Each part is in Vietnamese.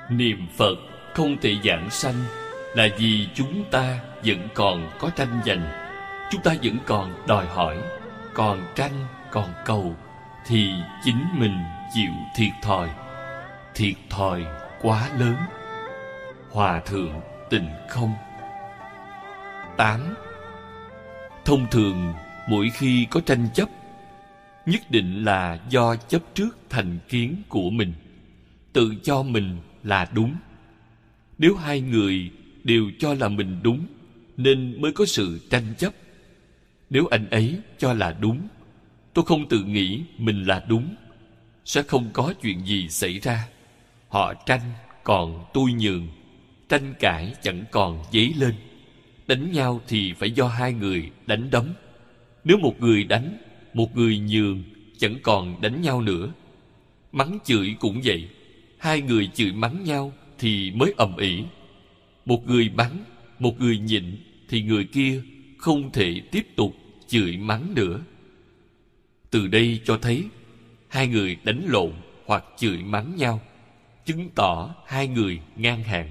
Niệm Phật không thể giảng sanh là vì chúng ta vẫn còn có tranh giành. Chúng ta vẫn còn đòi hỏi, còn tranh, còn cầu, thì chính mình chịu thiệt thòi. Thiệt thòi quá lớn. Hòa Thượng Tịnh Không. 8. Thông thường mỗi khi có tranh chấp, nhất định là do chấp trước thành kiến của mình, tự cho mình là đúng. Nếu hai người đều cho là mình đúng, nên mới có sự tranh chấp. Nếu anh ấy cho là đúng, tôi không tự nghĩ mình là đúng, sẽ không có chuyện gì xảy ra. Họ tranh còn tôi nhường, tranh cãi chẳng còn dấy lên. Đánh nhau thì phải do hai người đánh đấm. Nếu một người đánh, một người nhường, chẳng còn đánh nhau nữa. Mắng chửi cũng vậy, hai người chửi mắng nhau thì mới ầm ĩ. Một người mắng, một người nhịn, thì người kia không thể tiếp tục chửi mắng nữa. Từ đây cho thấy hai người đánh lộn hoặc chửi mắng nhau, chứng tỏ hai người ngang hàng.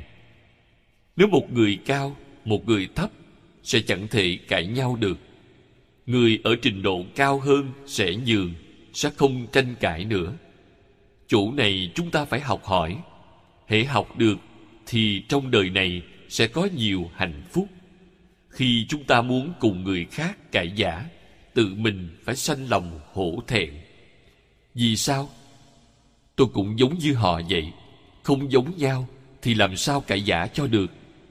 Nếu một người cao, một người thấp, sẽ chẳng thể cãi nhau được. Người ở trình độ cao hơn sẽ nhường, sẽ không tranh cãi nữa. Chỗ này chúng ta phải học hỏi. Hễ học được thì trong đời này sẽ có nhiều hạnh phúc. Khi chúng ta muốn cùng người khác cãi vã, tự mình phải sanh lòng hổ thẹn. Vì sao? Tôi cũng giống như họ vậy. Không giống nhau thì làm sao cãi vã cho được?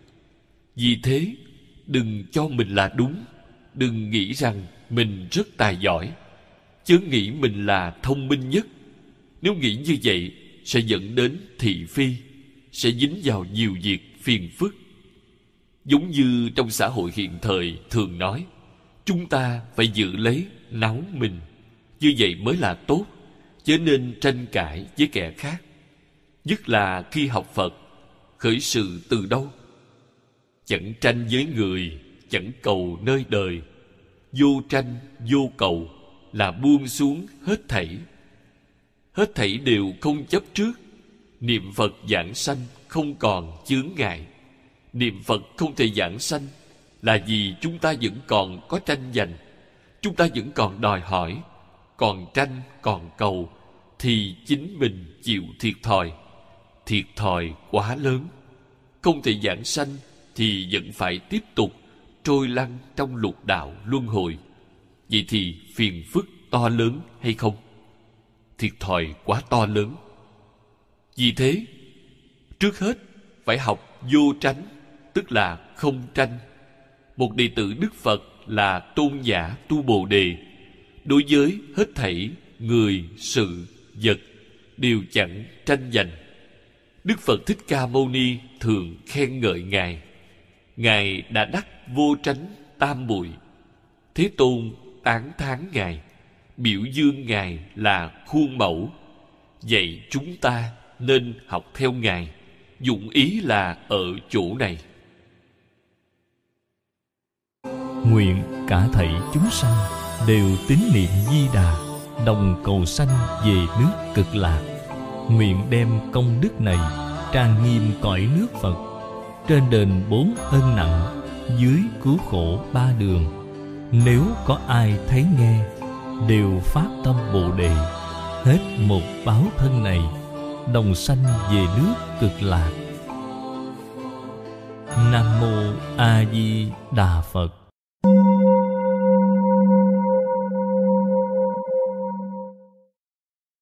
Vì thế, đừng cho mình là đúng. Đừng nghĩ rằng mình rất tài giỏi, chớ nghĩ mình là thông minh nhất. Nếu nghĩ như vậy, sẽ dẫn đến thị phi, sẽ dính vào nhiều việc phiền phức. Giống như trong xã hội hiện thời thường nói, chúng ta phải giữ lấy náu mình. Như vậy mới là tốt, chớ nên tranh cãi với kẻ khác. Nhất là khi học Phật, khởi sự từ đâu? Chẳng tranh với người, chẳng cầu nơi đời. Vô tranh, vô cầu là buông xuống hết thảy. Hết thảy đều không chấp trước. Niệm Phật giảng sanh không còn chướng ngại. Niệm Phật không thể giảng sanh là vì chúng ta vẫn còn có tranh giành. Chúng ta vẫn còn đòi hỏi, còn tranh, còn cầu, thì chính mình chịu thiệt thòi. Thiệt thòi quá lớn. Không thể giảng sanh thì vẫn phải tiếp tục trôi lăn trong lục đạo luân hồi. Vậy thì phiền phức to lớn hay không? Thiệt thòi quá to lớn. Vì thế, trước hết phải học vô tránh, tức là không tranh. Một đệ tử Đức Phật là tôn giả tu Bồ Đề, đối với hết thảy người, sự, vật đều chẳng tranh giành. Đức Phật Thích Ca Mâu Ni thường khen ngợi Ngài. Ngài đã đắc vô tránh tam muội. Thế Tôn tán thán Ngài, biểu dương Ngài là khuôn mẫu. Vậy chúng ta nên học theo Ngài. Dụng ý là ở chỗ này. Nguyện cả thảy chúng sanh đều tín niệm Di Đà, đồng cầu sanh về nước Cực Lạc. Nguyện đem công đức này trang nghiêm cõi nước Phật, trên đền 4 ân nặng, dưới cứu khổ 3 đường. Nếu có ai thấy nghe, đều phát tâm Bồ Đề, hết một báo thân này, đồng sanh về nước Cực Lạc. Nam Mô A Di Đà Phật.